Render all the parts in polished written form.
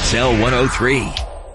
XL 103.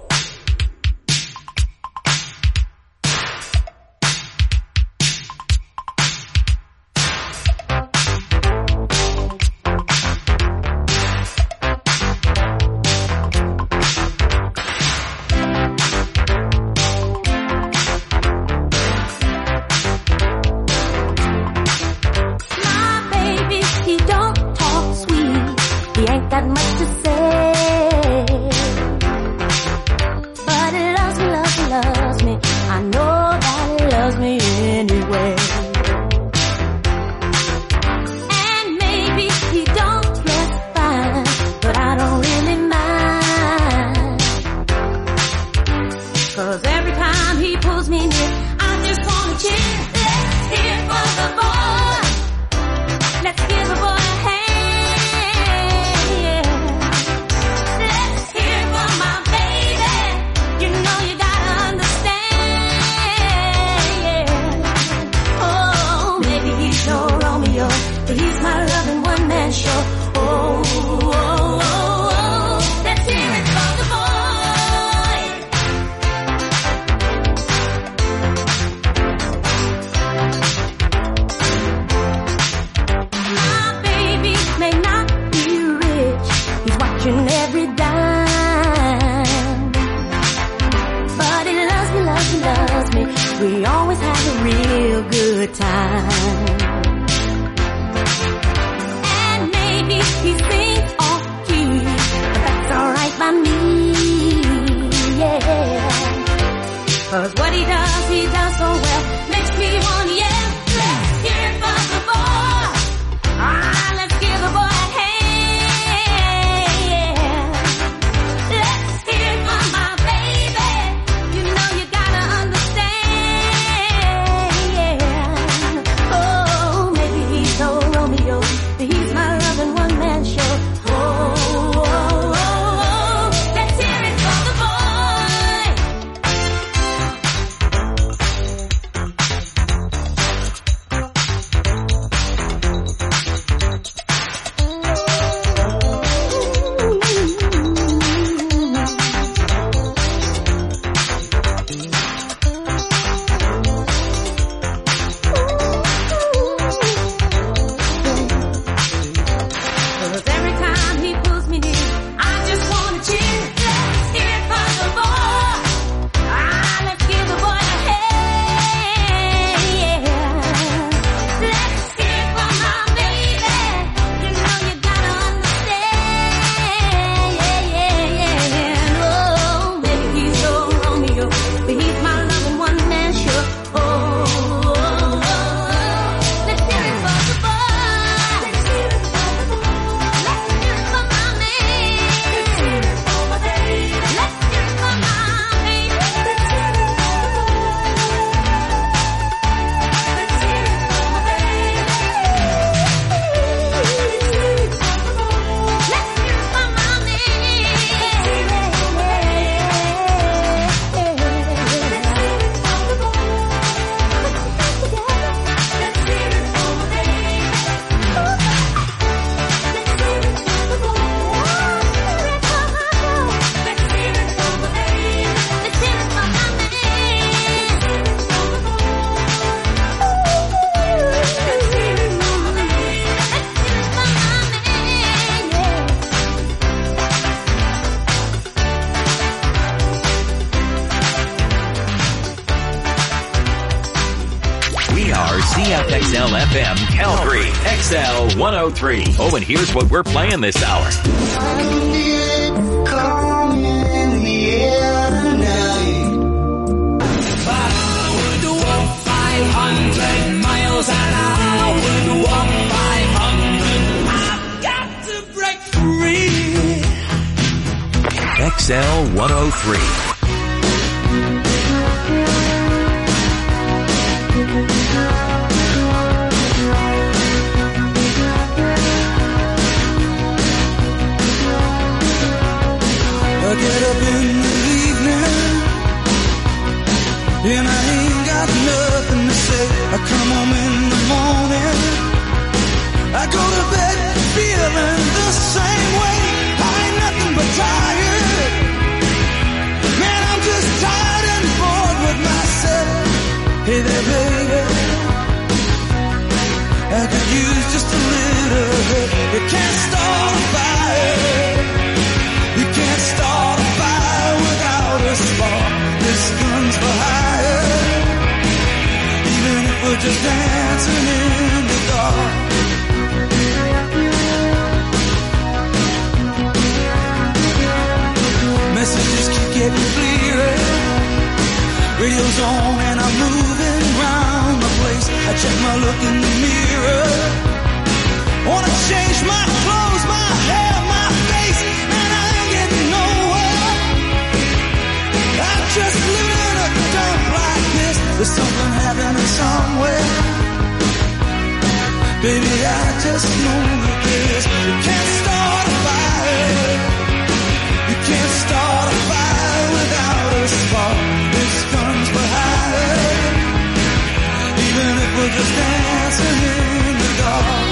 CFXL FM Calgary, XL 103. Oh, and here's what we're playing this hour. Calm in the air tonight. If I would walk 500 miles an hour, would walk 500. I've got to break free. XL 103. I get up in the evening and I ain't got nothing to say. I come home in the morning, I go to bed feeling the same way. I ain't nothing but tired. ahead. You can't start a fire. You can't start a fire without a spark. This gun's for hire. Even if we're just dancing in the dark. Messages keep getting clearer. Radio's on and I'm moving round the place. I check my look in the mirror. Wanna change my clothes, my hair, my face, and I ain't getting nowhere. I'm just living in a dump like this. There's something happening somewhere. Baby, I just know that this. You can't start a fire. You can't start a fire without a spark. This gun's for hire. Even if we're just dancing in the dark.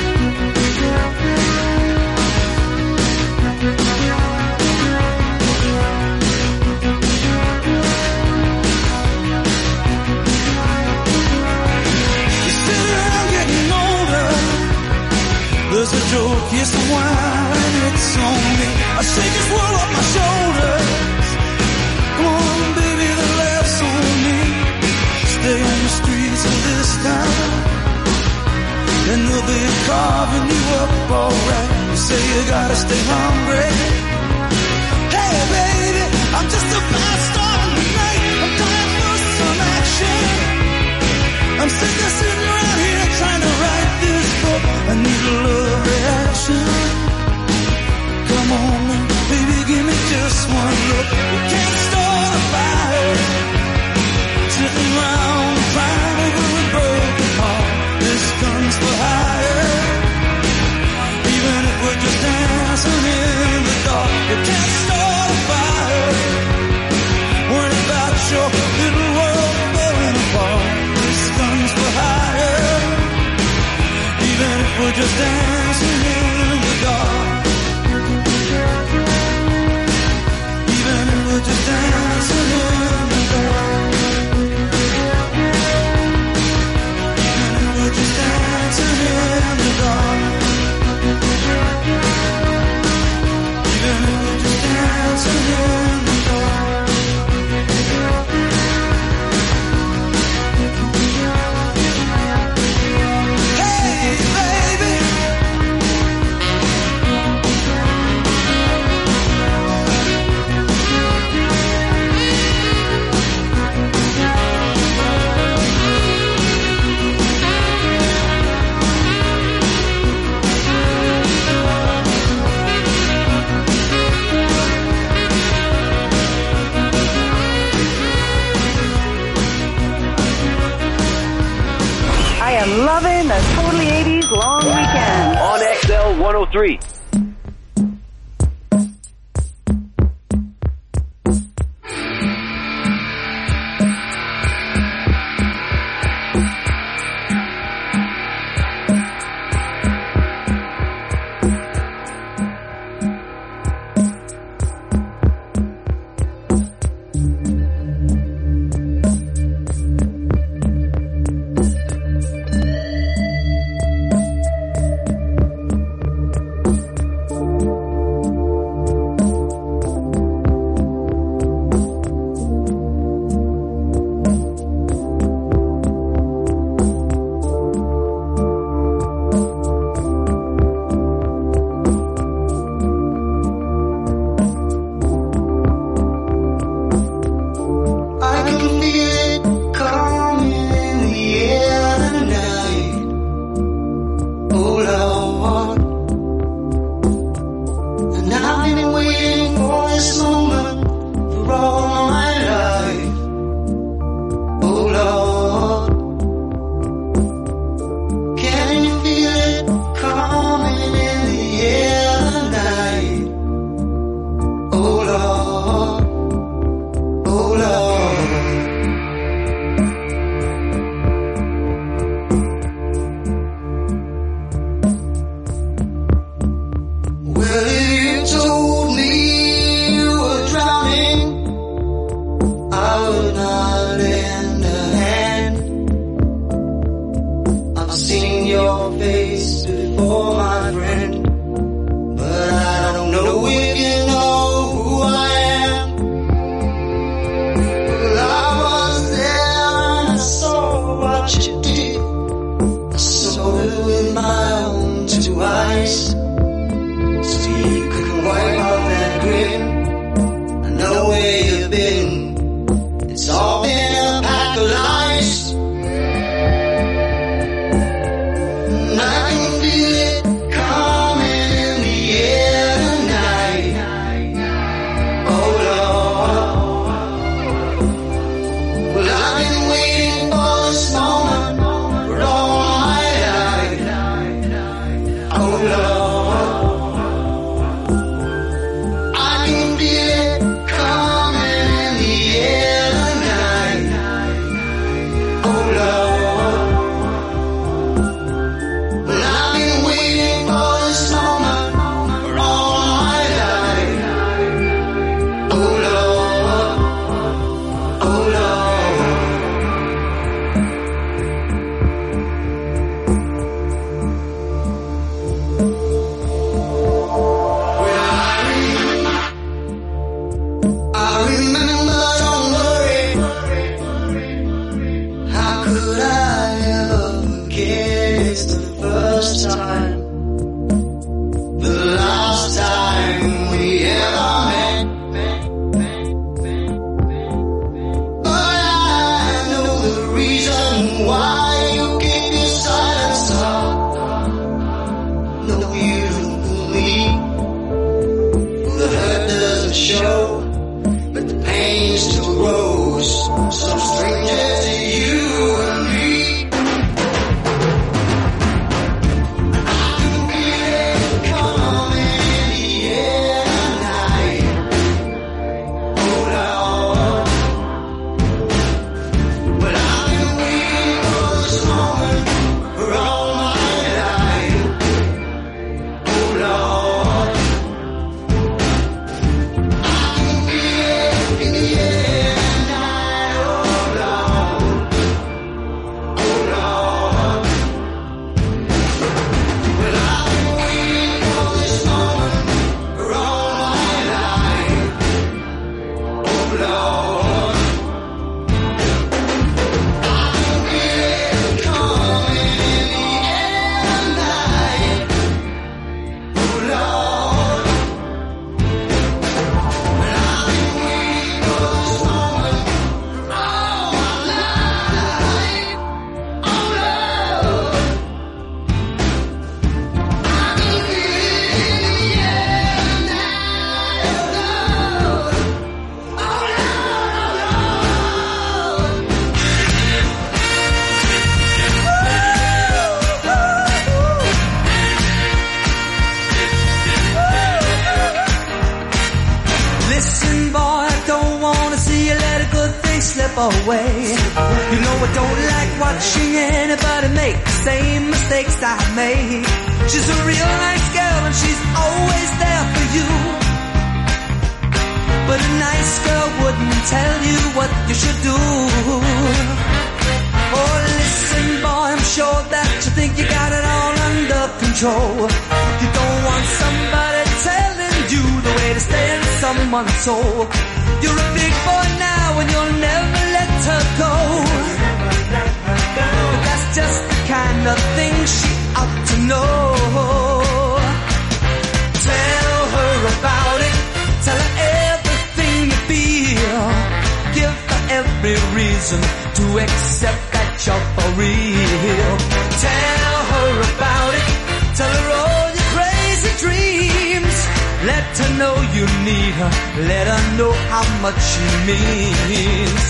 You sit around getting older. There's a joke, here's the wine, it's on me. I shake this world off my shoulders. Come on, baby, the laugh's on me. Stay on the streets of this town, and they'll be carving you up alright. You say you gotta stay hungry. Hey, baby, I'm just about starting the night. I'm dying for some action. I'm sick of sitting around here trying to write this book. I need a love reaction. Come on now, baby, give me just one look. You can't start a fire sitting around crying over a broken heart. This gun's for hire. Even if we're just dancing in the dark. You can't start a fire worrying about your little world falling apart. This gun's for hire. Even if we're just dancing in the dark. Even if we're just dancing in the dark. Even if we're just dancing in the dark. Even if we're just dancing in the dark. Hey, baby. I am loving the Totally 80s long weekend. On XL 103. nice, so you can wipe off that grin. I know where you've been. It's all been a pack of lies. And I can feel it coming in the air tonight. Oh Lord. Well, I've been waiting for this moment for all my life. Oh Lord. I can feel it coming in the air tonight. Oh Lord. Well, I've been waiting for this moment for all my life. Oh Lord. Oh Lord. I remember, don't worry. How could I ever forget? It's the first time, the last time we ever met. But I know the reason why you keep your silence up. No, you don't believe. The hurt doesn't show, but the pain still grows. Some stranger to you and me. I can feel it coming in the air tonight. Oh Lord. But I've been waiting for this moment for all my life. Oh Lord. I can feel it in the air tonight. Oh Lord. Oh Lord. Well, I've been waiting for this moment for all my life. Oh Lord. I can feel it coming in the air tonight. Oh Lord. Well, I've been waiting for this moment for all my life. Oh Lord. I can feel it in the air tonight. Oh Lord. Oh Listen, boy, I don't wanna see you let a good thing slip away. You know I don't like watching anybody make the same mistakes I made. She's a real nice girl and she's always there for you. But a nice girl wouldn't tell you what you should do. Oh, listen, boy, I'm sure that you think you got it all under control. You don't want somebody telling you the way to stay in someone's soul. You're a big boy now and you'll never let her go. But that's just the kind of thing she ought to know. Tell her about it. Tell her everything you feel. Give her every reason to accept that you're for real. Tell her about it. Tell her all your crazy dreams. Let her know you need her. Let her know how much she means.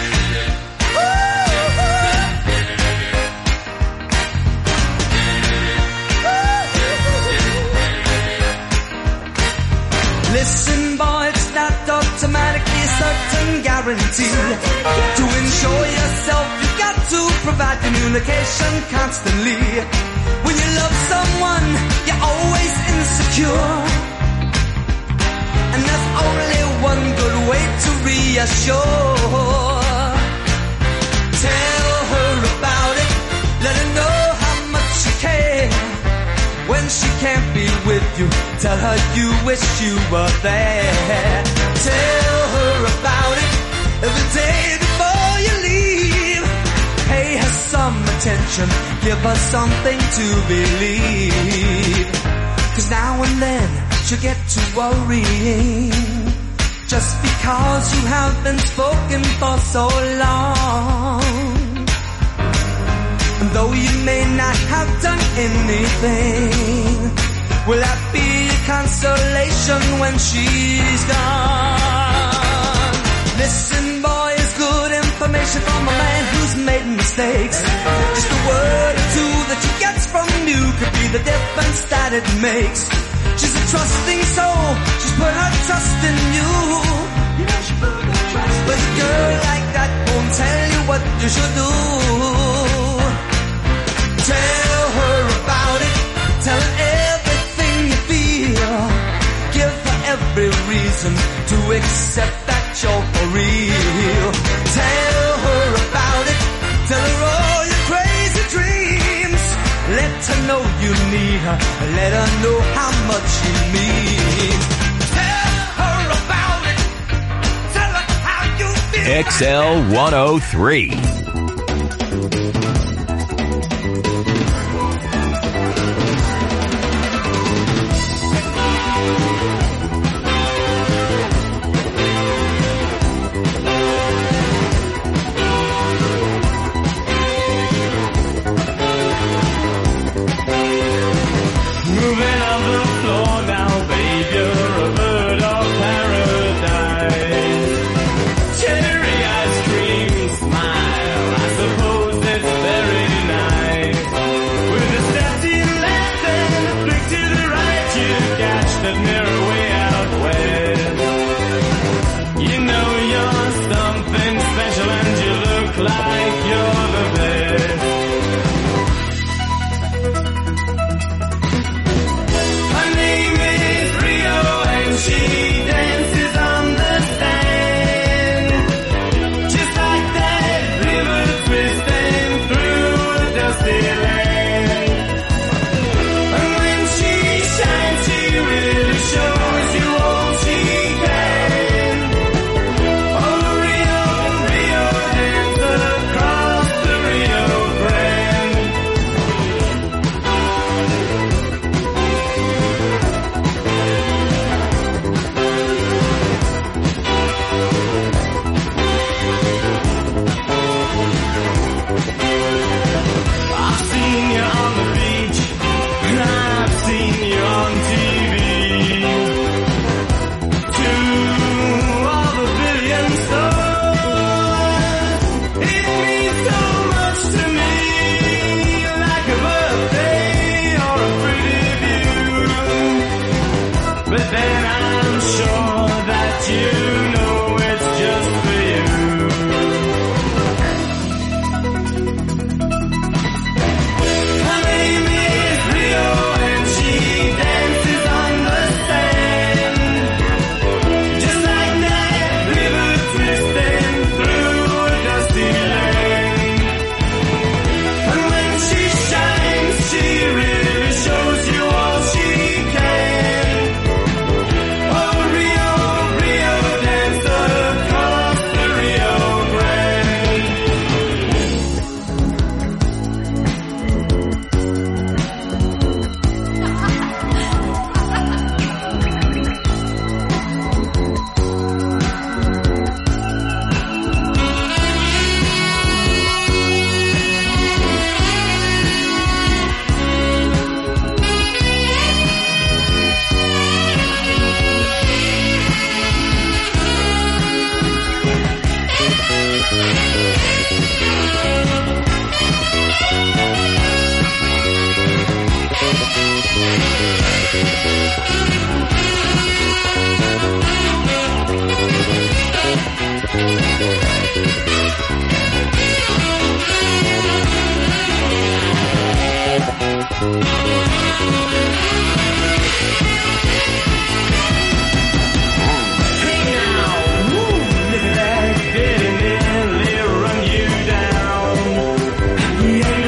Listen, boy, it's not automatically a certain guarantee. To ensure yourself, you've got to provide communication constantly. When you love someone, you're always insecure. And there's only one good way to reassure. Tell her about it. Let her know how much you care. When she can't be with you, tell her you wish you were there. Tell her about it every day before you leave. Pay her some attention, give her something to believe. you get to worrying just because you have been spoken for so long. And though you may not have done anything, will that be a consolation when she's gone? Listen, boy, it's good information from a man who's made mistakes. Just a word or two that she gets from you could be the difference that it makes. She's a trusting soul, she's put her trust in you. You know she put her trust in you. But a girl like that won't tell you what you should do. Tell her about it, tell her everything you feel. Give her every reason to accept that you're for real. Tell her about it, tell her all your crazy dreams. Let her know you need her, let her know how much you mean. Tell her about it, tell her how you feel. XL 103.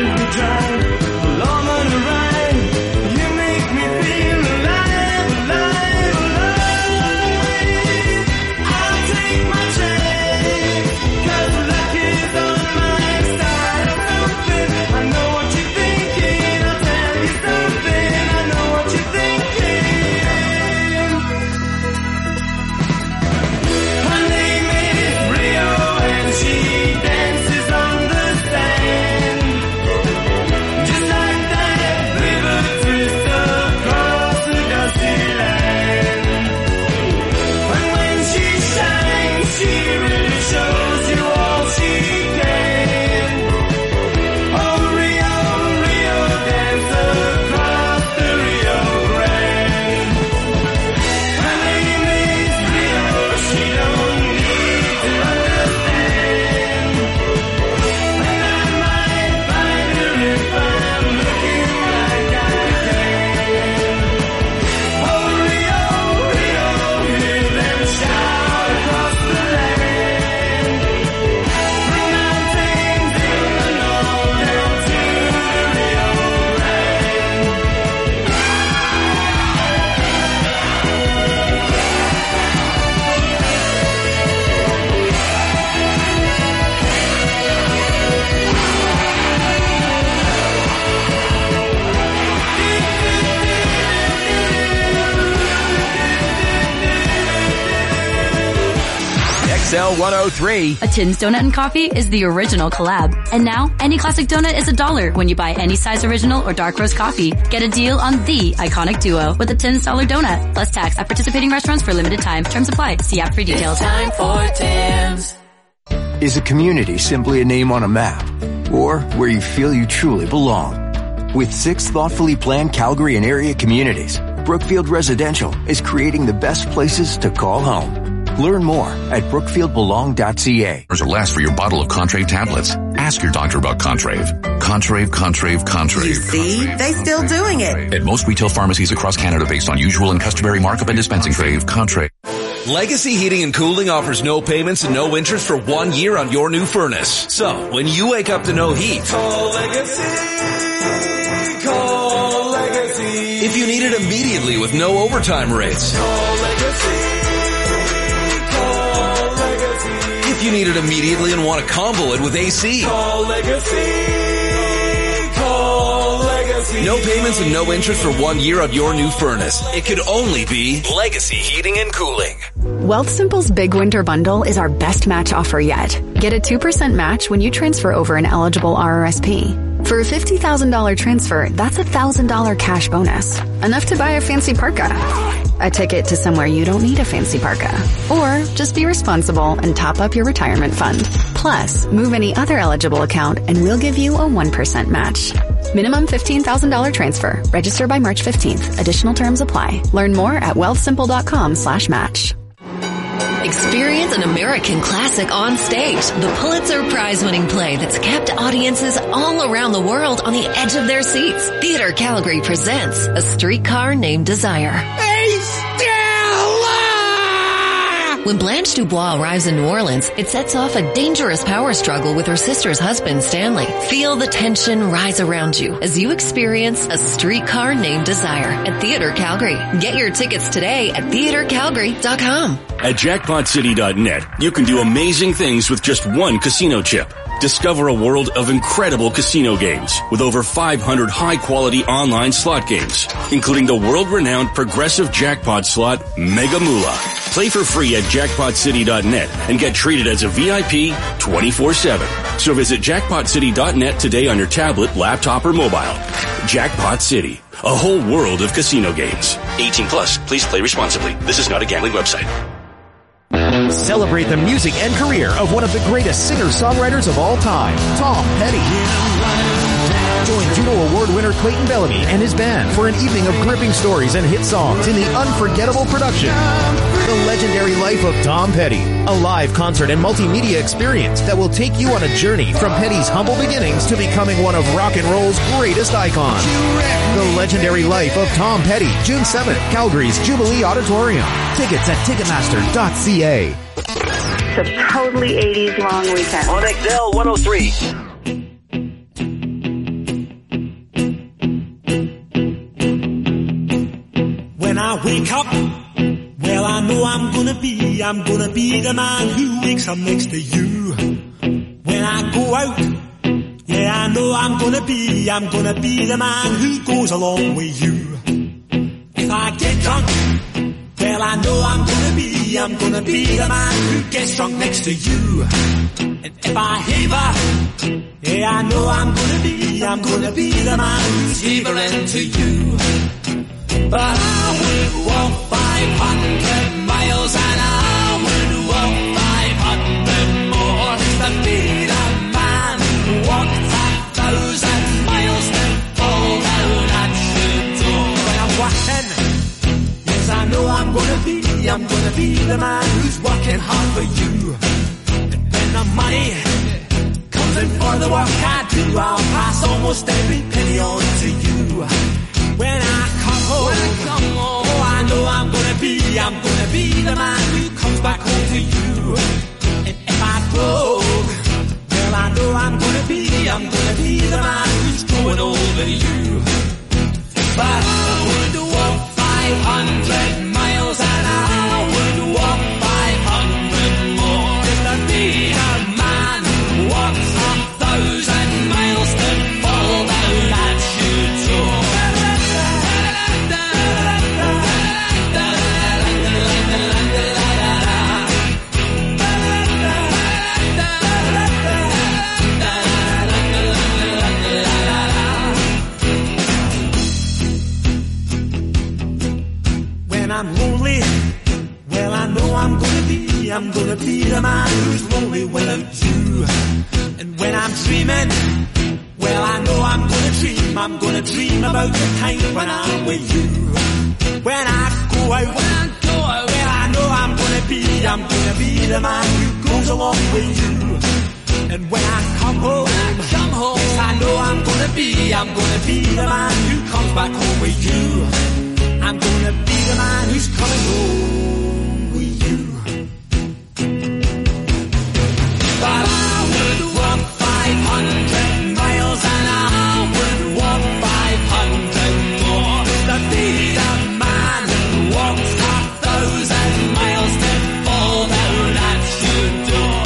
Alive, you make me feel alive, alive. XL 103. A Tim's Donut and Coffee is the original collab. And now, any classic donut is $1 when you buy any size original or dark roast coffee. Get a deal on the iconic duo with a $10 donut, plus tax at participating restaurants for limited time. Terms apply. See app for details. Time for Tim's. Is a community simply a name on a map? Or where you feel you truly belong? With 6 thoughtfully planned Calgary and area communities, Brookfield Residential is creating the best places to call home. Learn more at brookfieldbelong.ca. Or last for your bottle of Contrave tablets. Ask your doctor about Contrave. Contrave. You see? They still doing it. At most retail pharmacies across Canada based on usual and customary markup and dispensing fee. Contrave. Legacy Heating and Cooling offers no payments and no interest for 1 year on your new furnace. So, when you wake up to no heat, call Legacy. Call Legacy. If you need it immediately with no overtime rates, call Legacy. Call Legacy. If you need it immediately and want to combo it with AC, call Legacy. Call Legacy. No payments and no interest for 1 year on your new furnace. It could only be Legacy Heating and Cooling. WealthSimple's Big Winter Bundle is our best match offer yet. Get a 2% match when you transfer over an eligible RRSP. For a $50,000 transfer, that's $1,000 cash bonus. Enough to buy a fancy parka. A ticket to somewhere you don't need a fancy parka. Or just be responsible and top up your retirement fund. Plus, move any other eligible account and we'll give you a 1% match. Minimum $15,000 transfer. Register by March 15th. Additional terms apply. Learn more at wealthsimple.com/match. Experience an American classic on stage. The Pulitzer Prize-winning play that's kept audiences all around the world on the edge of their seats. Theatre Calgary presents A Streetcar Named Desire. When Blanche Dubois arrives in New Orleans, it sets off a dangerous power struggle with her sister's husband, Stanley. Feel the tension rise around you as you experience A Streetcar Named Desire at Theatre Calgary. Get your tickets today at theatrecalgary.com. At jackpotcity.net, you can do amazing things with just one casino chip. Discover a world of incredible casino games with over 500 high-quality online slot games, including the world-renowned progressive jackpot slot Mega Moolah. Play for free at jackpotcity.net and get treated as a VIP 24/7. So visit jackpotcity.net today on your tablet, laptop, or mobile. Jackpot City, a whole world of casino games. 18 plus. Please play responsibly. This is not a gambling website. Celebrate the music and career of one of the greatest singer-songwriters of all time, Tom Petty. Join Juno Award winner Clayton Bellamy and his band for an evening of gripping stories and hit songs in the unforgettable production, The Legendary Life of Tom Petty, a live concert and multimedia experience that will take you on a journey from Petty's humble beginnings to becoming one of rock and roll's greatest icons. The Legendary Life of Tom Petty, June 7th, Calgary's Jubilee Auditorium. Tickets at Ticketmaster.ca. It's a totally 80s long weekend. On XL 103. When I wake up, well, I know I'm gonna be the man who wakes up next to you. When I go out, yeah, I know I'm gonna be the man who goes along with you. If I get drunk, well, I know I'm gonna be the man who gets drunk next to you. And if I haver, yeah, I know I'm gonna be the man who's havering to you. But I would walk 500 miles and I would walk 500 more to be the man who walked 1,000 miles to fall down at your door. When I'm walking, yes, I know I'm gonna be the man who's working hard for you. And when the money comes in for the work I do, I'll pass almost every penny on to you. When I come home, oh, I know I'm gonna be the man who comes back home to you. And if I broke, well, I know I'm gonna be the man who's growing older than you. But I would walk 500 miles and I would walk 500 more just to be a man who walks 1,000 miles to fall down at your door. I'm lonely, well, I know I'm gonna be the man who's lonely without you. And when I'm dreaming, well, I know I'm gonna dream about the time when I'm with you. When I go out, well, I know I'm gonna be the man who goes along with you. And when I come home, yes, I know I'm gonna be the man who comes back home with you. I'm gonna be the man who's coming home with you. But I would walk 500 miles and I would walk 500 more to be the man who walks 1,000 miles to fall down at your door.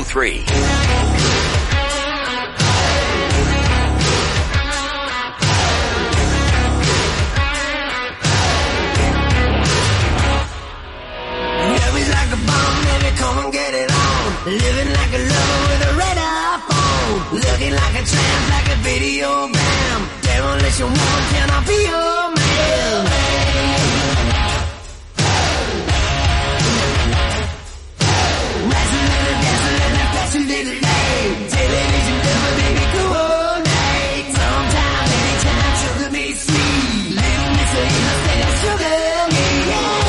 103. Come and get it on. Living like a lover with a red iPhone. Looking like a tramp, like a video bam. Demolition woman, can I be your man? Rising little, dancing little, flashing little lame. Television lover, baby, coordinate. Sometime, anytime, sugar me sweet. Little Miss Innocent, sugar me, yeah.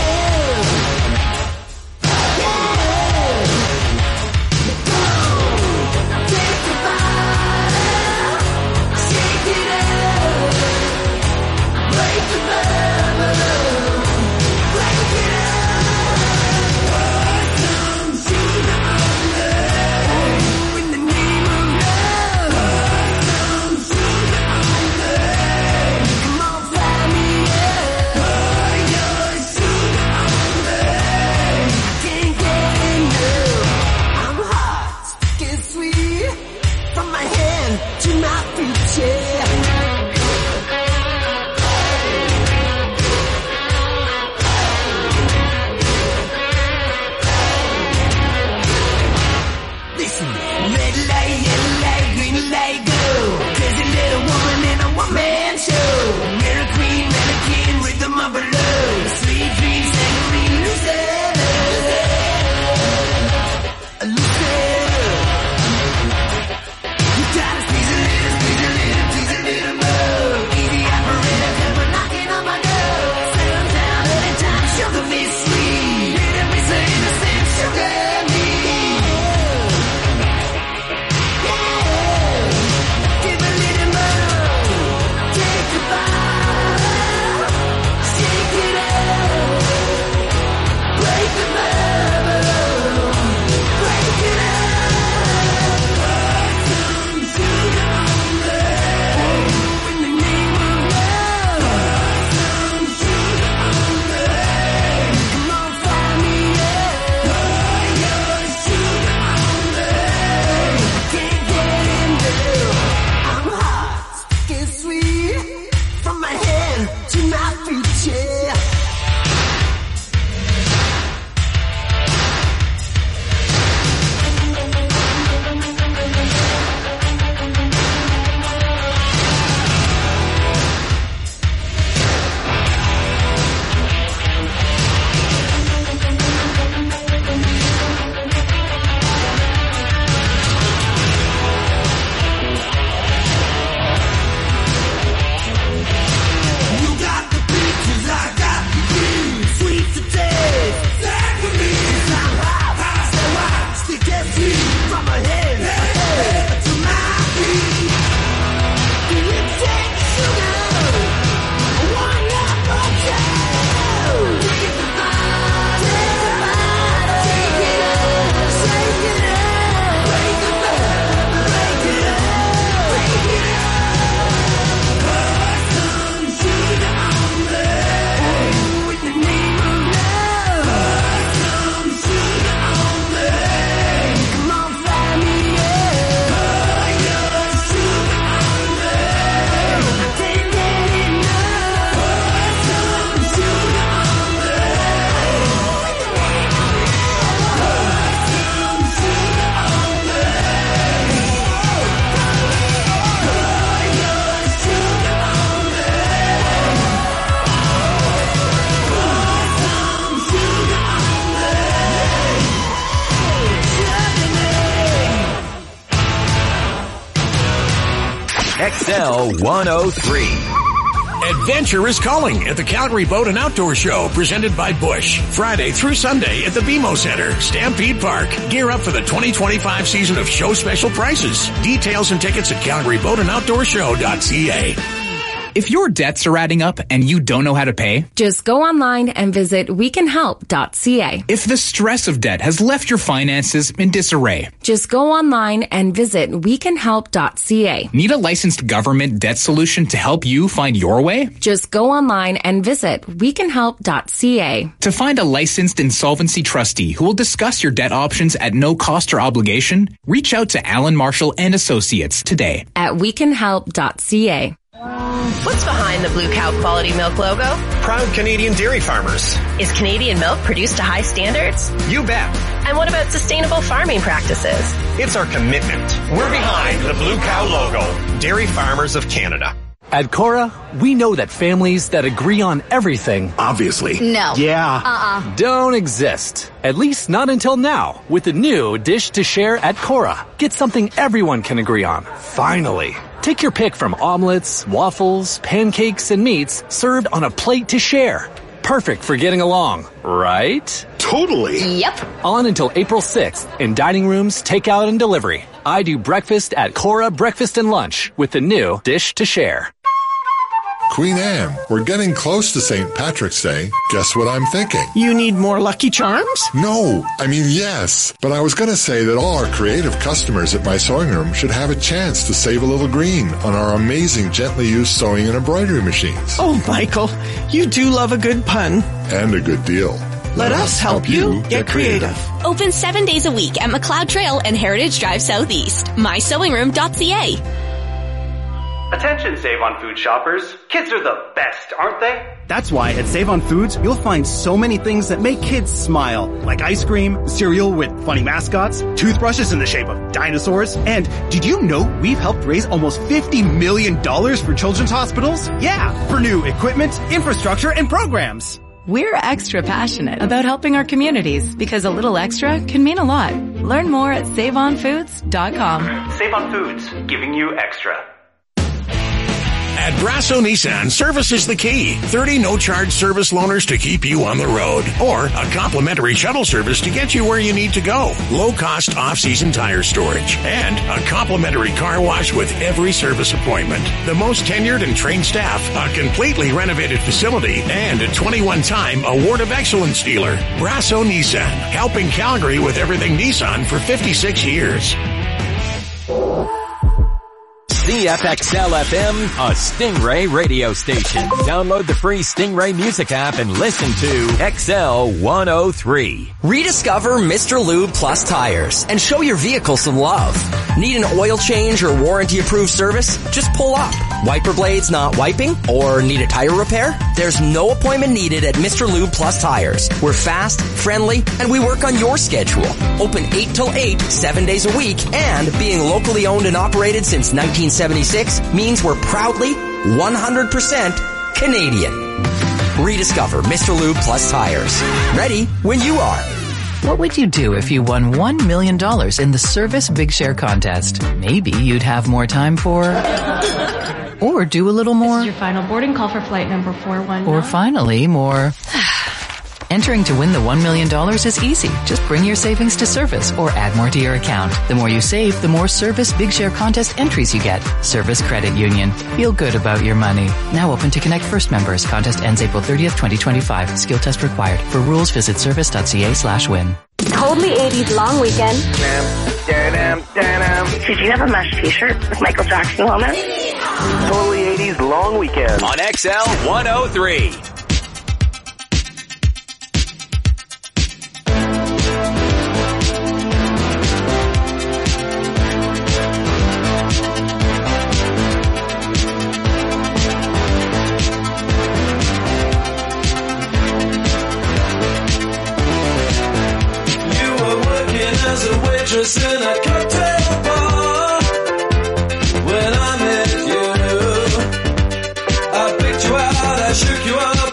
XL 103. Adventure is calling at the Calgary Boat and Outdoor Show, presented by Busch. Friday through Sunday at the BMO Center, Stampede Park. Gear up for the 2025 season of show special prices. Details and tickets at CalgaryBoatandOutdoorShow.ca. If your debts are adding up and you don't know how to pay, just go online and visit wecanhelp.ca. If the stress of debt has left your finances in disarray, just go online and visit wecanhelp.ca. Need a licensed government debt solution to help you find your way? Just go online and visit wecanhelp.ca. To find a licensed insolvency trustee who will discuss your debt options at no cost or obligation, reach out to Alan Marshall and Associates today at wecanhelp.ca. What's behind the Blue Cow Quality Milk logo? Proud Canadian dairy farmers. Is Canadian milk produced to high standards? You bet. And what about sustainable farming practices? It's our commitment. We're behind the Blue Cow logo. Dairy Farmers of Canada. At Cora, we know that families that agree on everything, obviously, no, don't exist. At least not until now, with the new Dish to Share at Cora. Get something everyone can agree on, finally. Take your pick from omelets, waffles, pancakes, and meats served on a plate to share. Perfect for getting along, right? Totally. Yep. On until April 6th in dining rooms, takeout, and delivery. I do breakfast at Cora Breakfast and Lunch with the new Dish to Share. Queen Anne, we're getting close to St. Patrick's Day. Guess what I'm thinking? You need more Lucky Charms? No, I mean yes. But I was going to say that all our creative customers at my sewing room should have a chance to save a little green on our amazing gently used sewing and embroidery machines. Oh, Michael, you do love a good pun. And a good deal. Let us help you get creative. Open 7 days a week at McLeod Trail and Heritage Drive Southeast. MySewingRoom.ca. Attention Save on Food shoppers. Kids are the best, aren't they? That's why at Save on Foods, you'll find so many things that make kids smile. Like ice cream, cereal with funny mascots, toothbrushes in the shape of dinosaurs. And did you know we've helped raise almost $50 million for children's hospitals? Yeah, for new equipment, infrastructure, and programs. We're extra passionate about helping our communities because a little extra can mean a lot. Learn more at SaveOnFoods.com. Save on Foods, giving you extra. At Brasso Nissan, service is the key. 30 no-charge service loaners to keep you on the road. Or a complimentary shuttle service to get you where you need to go. Low-cost off-season tire storage. And a complimentary car wash with every service appointment. The most tenured and trained staff, a completely renovated facility, and a 21-time Award of Excellence dealer. Brasso Nissan, helping Calgary with everything Nissan for 56 years. CFXL FM, a Stingray radio station. Download the free Stingray music app and listen to XL 103. Rediscover Mr. Lube Plus tires and show your vehicle some love. Need an oil change or warranty-approved service? Just pull up. Wiper blades not wiping? Or need a tire repair? There's no appointment needed at Mr. Lube Plus tires. We're fast, friendly, and we work on your schedule. Open 8 till 8, 7 days a week, and being locally owned and operated since 1976 means we're proudly 100% Canadian. Rediscover Mr. Lube Plus tires. Ready when you are. What would you do if you won $1 million in the Service Big Share contest? Maybe you'd have more time for... or do a little more. This is your final boarding call for flight number 419. Or finally, more... Entering to win the $1 million is easy. Just bring your savings to Service or add more to your account. The more you save, the more Service Big Share contest entries you get. Service Credit Union. Feel good about your money. Now open to Connect First members. Contest ends April 30th, 2025. Skill test required. For rules, visit service.ca/win. Totally 80s long weekend. Did you have a mesh t-shirt with Michael Jackson on it? Totally 80s long weekend. On XL 103. As a waitress in a cocktail bar, when I met you, I picked you out, I shook you up.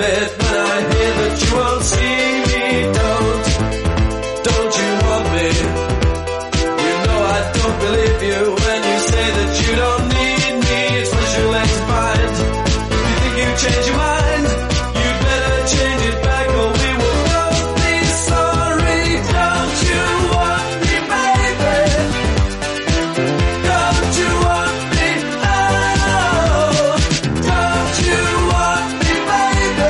it when I hear that you won't see me. Don't you want me? You know I don't believe you when you say that you don't need me. It's what you're late to find. You think you change your mind? You'd better change it back or we will both be sorry. Don't you want me, baby? Don't you want me? Oh, don't you want me, baby?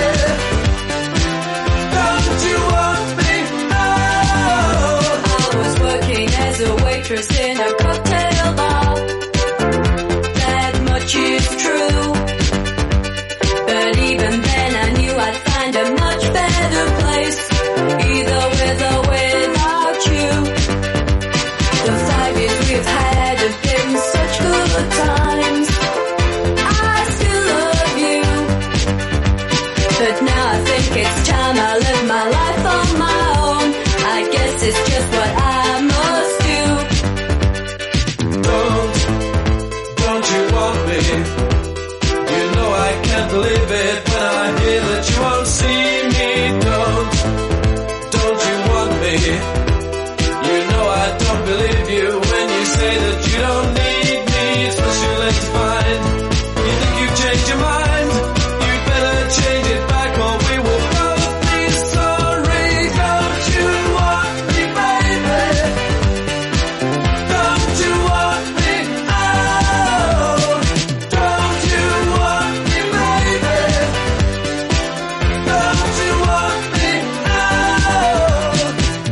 Don't you want me? Oh. I was working as a waitress in a cocktail bar. That much is true. But even then I knew I'd find a much better place, either with or without you. The 5 years we've had have been such good times. I still love you, but now I think it's time I live my life on my own. I guess it's just what I must do. Don't you want me? You know I can't believe it when I hear that you won't see me. Don't you want me? You know I don't believe you when you say that you don't need me. It's what you're late to find. You think you've changed your mind? You'd better change it back or we will both be sorry. Don't you want me, baby? Don't you want me? Oh, don't you want me, baby? Don't you want me? Oh.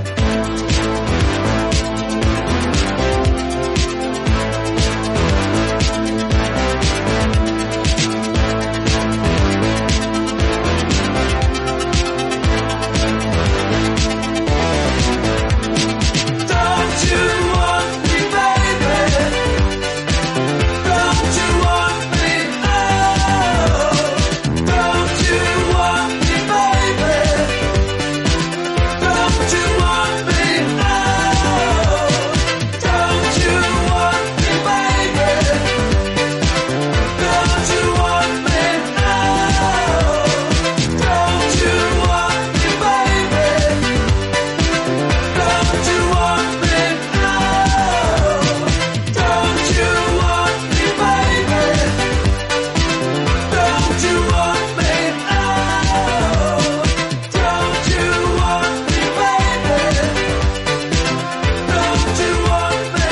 Don't you want me, baby? Don't you want me? Oh, don't you want me, baby? Don't you want me? Oh, don't you want me, baby? Don't you want me? Oh, don't you want me, baby? Don't you want me? Oh, don't you want me, baby? Don't you want me? Oh, don't you want me, baby? Don't you want me?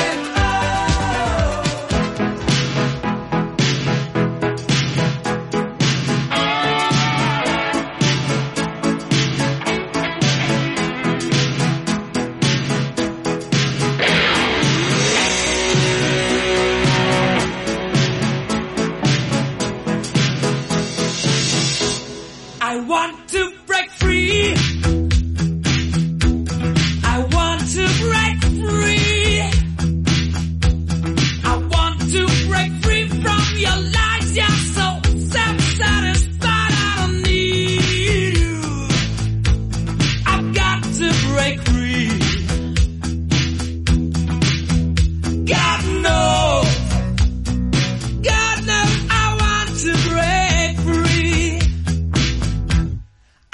I want to break free. I want to break free. I want to break free from your lies. You're so self-satisfied. I don't need you. I've got to break free. God knows I want to break free.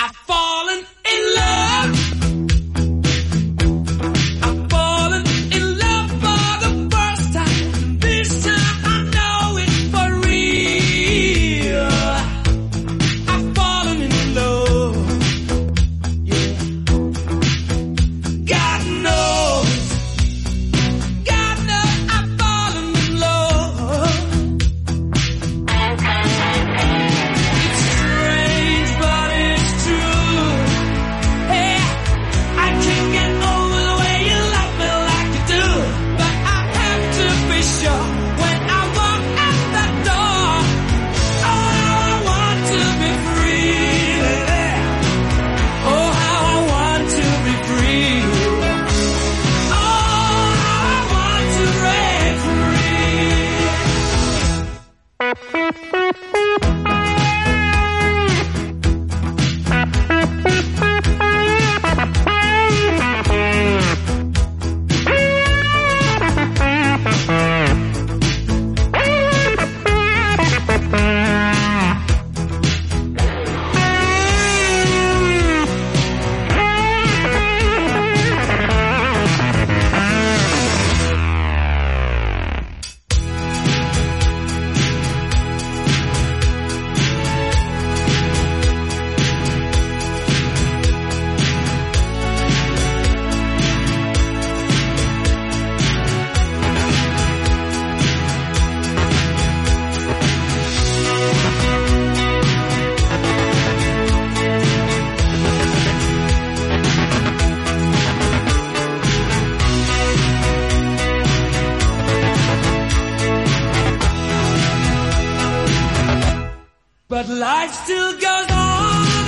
But life still goes on.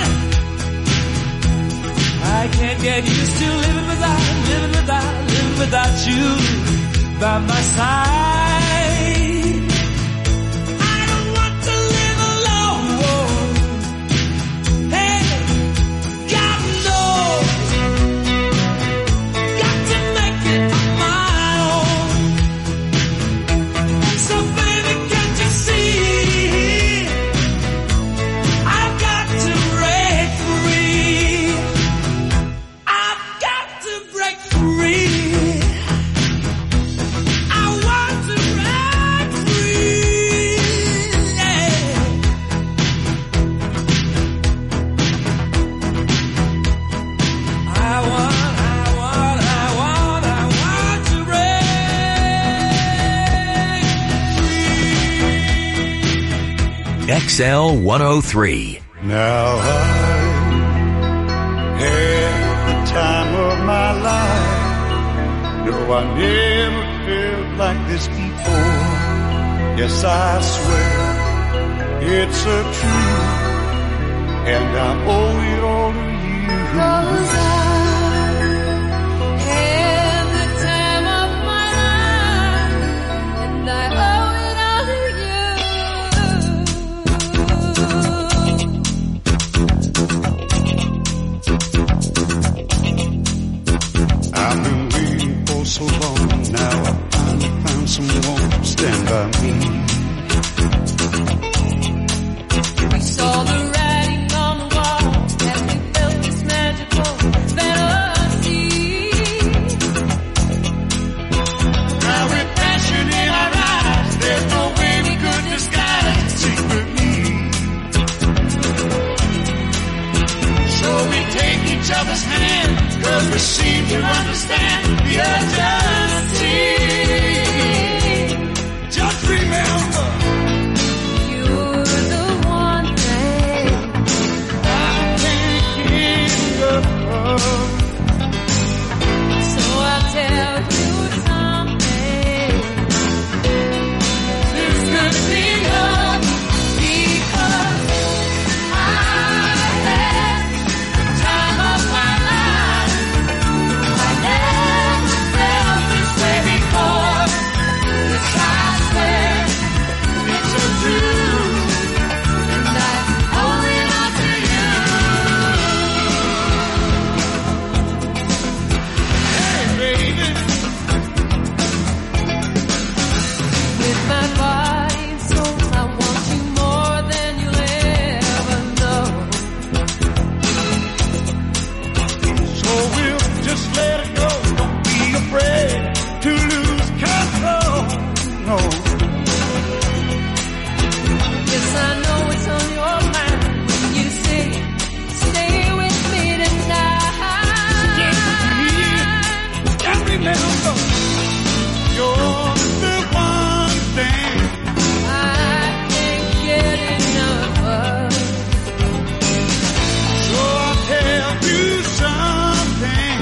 I can't get used to living without you by my side. I don't want to live alone. Hey, God knows, got to make it on my own. So baby, can't you see? I've got to break free. I've got to break free. I want to break free. Yeah. I want to break free. XL 103. Now I had the time of my life. No, I never felt like this before. Yes, I swear it's a truth, and I owe it all to you. 'Cause I had the time of my life, and I owe it all to I've been waiting for so long. Now I finally found someone to stand by me. We saw the writing on the wall as we felt this magical fantasy. Now with passion in our eyes, there's no way we could disguise secretly. So we take each other's hand, 'cause we seem to understand the urgency. Just remember, You're the one thing I can't get enough. so I'll tell you something. This could be love, Because I had the time of my life. I never felt this way before. 'Cause I swear it's a truth. and I owe it all to you. Hey, baby. With my body and soul, I want you more than you'll ever know. So we'll just let it go. Don't be afraid to lose control. No. Yes, I know it's on your mind. You say, stay with me tonight. Just remember, you're the one thing I can't get enough of. so I'll tell you something.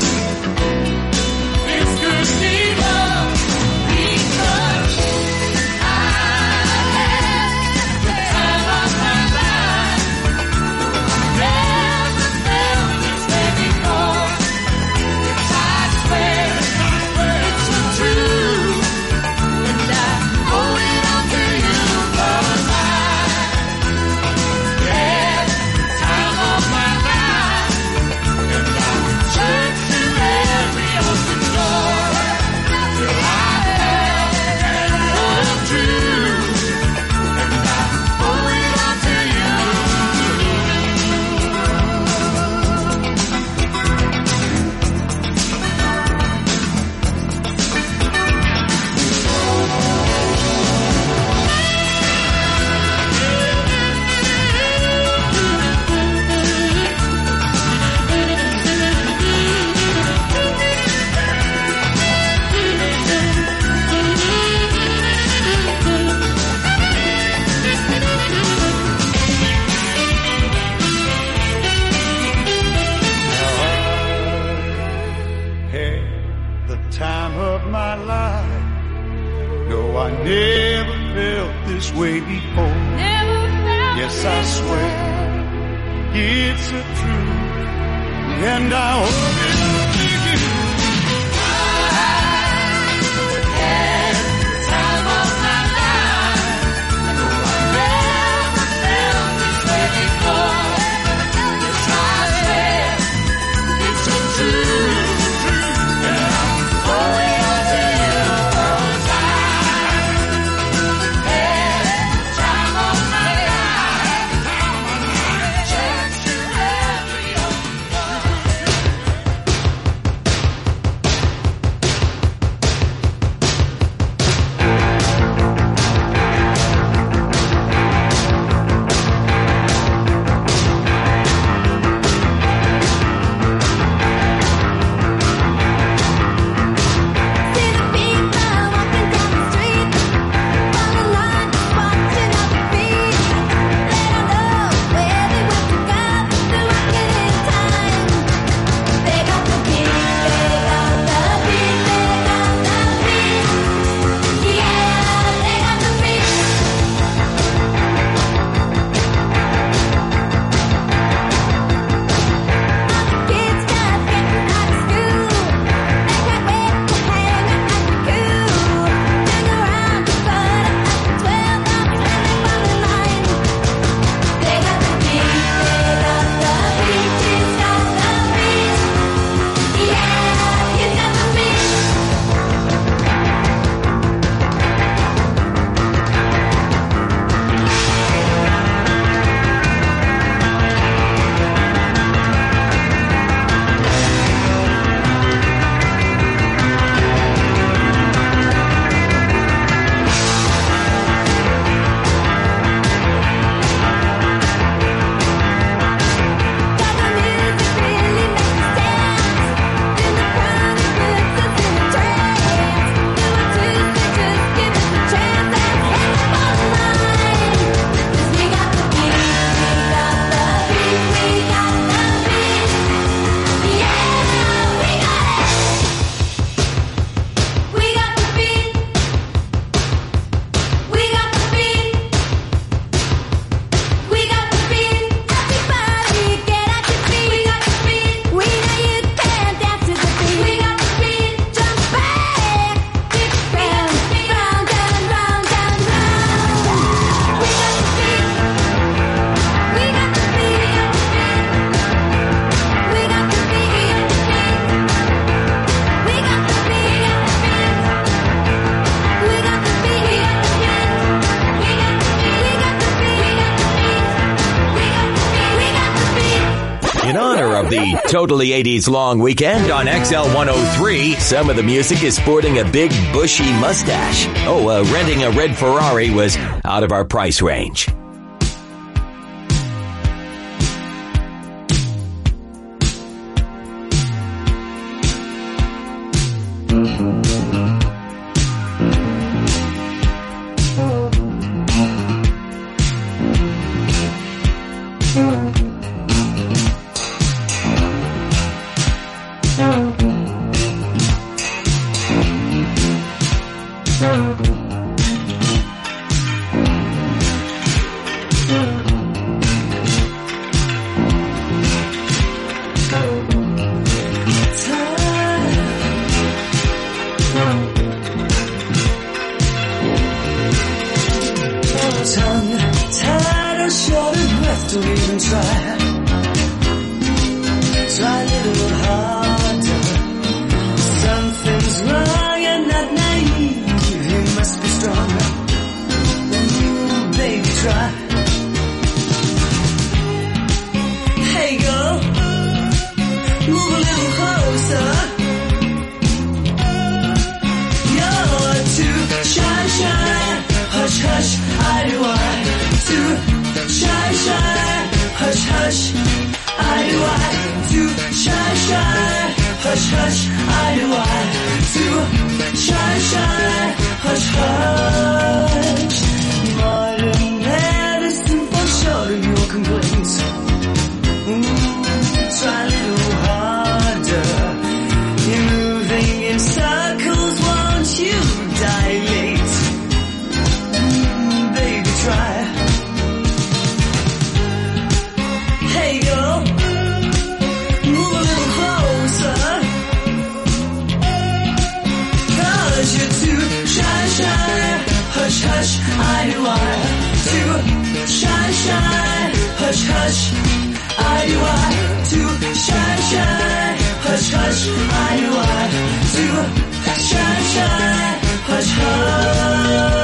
This could be love, Because I had the time of my life. Never felt this way before. 'Cause I swear it's the truth, and I owe it all to you. 'Cause I had the time of my life, and I searched through every open door till I found the truth, and I owe it all to you. had the time of my life. No, I never felt this way before. Never felt Yes, I swear it's a truth, and I hope it don't make you. I had the time of my life. Never felt this way before. Yes, I swear it's a truth, and I'm holding on to you all the time. Had the time of my life. Chance to every The Totally 80s long weekend on XL 103. Some of the music is sporting a big bushy mustache. Renting a red Ferrari was out of our price range. hush, I do I, to shine, shine, hush, hush, I do I, to shine, shine, hush, hush.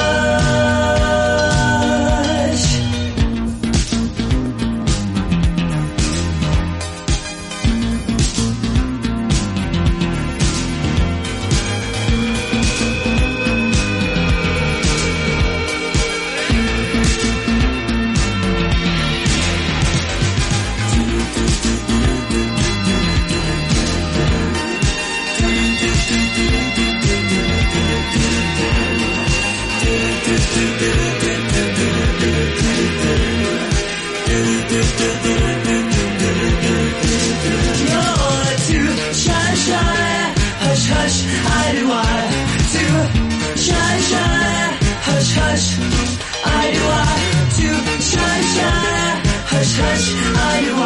Hush, I do I, to shine, shine, hush, hush, I do I.